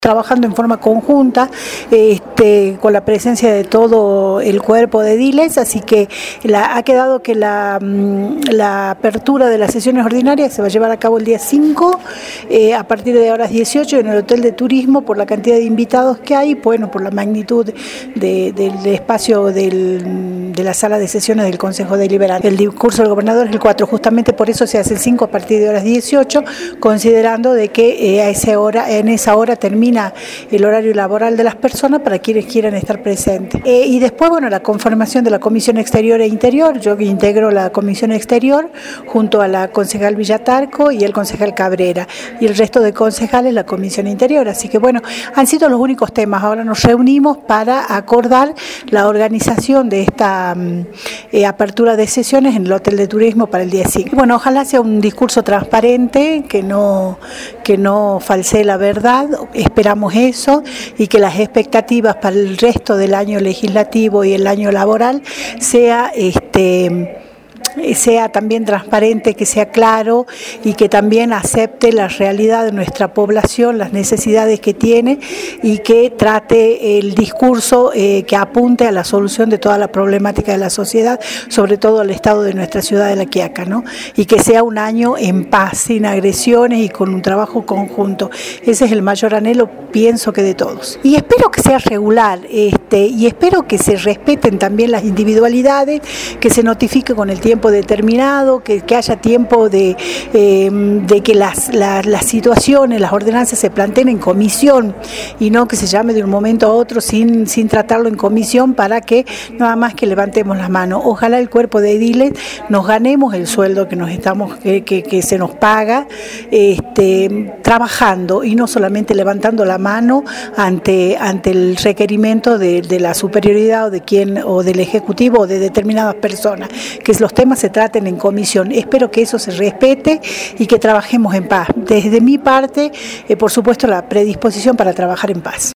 trabajando en forma conjunta, con la presencia de todo el cuerpo de ediles, así que ha quedado que la apertura de las sesiones ordinarias se va a llevar a cabo el día 5, a partir de horas 18 en el Hotel de Turismo, por la cantidad de invitados que hay, bueno, por la magnitud del espacio de la sala de sesiones del Consejo Deliberante. El discurso del gobernador es el 4, justamente por eso se hace el 5 a partir de horas 18, considerando de que en esa hora termina el horario laboral de las personas para quienes quieran estar presentes. Y después, bueno, la conformación de la Comisión Exterior e Interior. Yo integro la Comisión Exterior junto a la concejal Villatarco y el concejal Cabrera, y el resto de concejales la Comisión Interior. Así que bueno, han sido los únicos temas. Ahora nos reunimos para acordar la organización de esta apertura de sesiones en el Hotel de Turismo para el día 5. Bueno, ojalá sea un discurso transparente, que no falsee la verdad. Esperamos eso, y que las expectativas para el resto del año legislativo y el año laboral sea también transparente, que sea claro y que también acepte la realidad de nuestra población, las necesidades que tiene, y que trate el discurso que apunte a la solución de toda la problemática de la sociedad, sobre todo el estado de nuestra ciudad de La Quiaca, ¿no? Y que sea un año en paz, sin agresiones y con un trabajo conjunto. Ese es el mayor anhelo, pienso que de todos. Y espero que sea regular, y espero que se respeten también las individualidades, que se notifique con el tiempo determinado, que haya tiempo de que las situaciones, las ordenanzas se planteen en comisión, y no que se llame de un momento a otro sin tratarlo en comisión, para que nada más que levantemos las manos. Ojalá el cuerpo de ediles nos ganemos el sueldo que se nos paga, trabajando, y no solamente levantando la mano ante el requerimiento de la superioridad o del ejecutivo o de determinadas personas, que los temas se traten en comisión. Espero que eso se respete y que trabajemos en paz. Desde mi parte, por supuesto, la predisposición para trabajar en paz.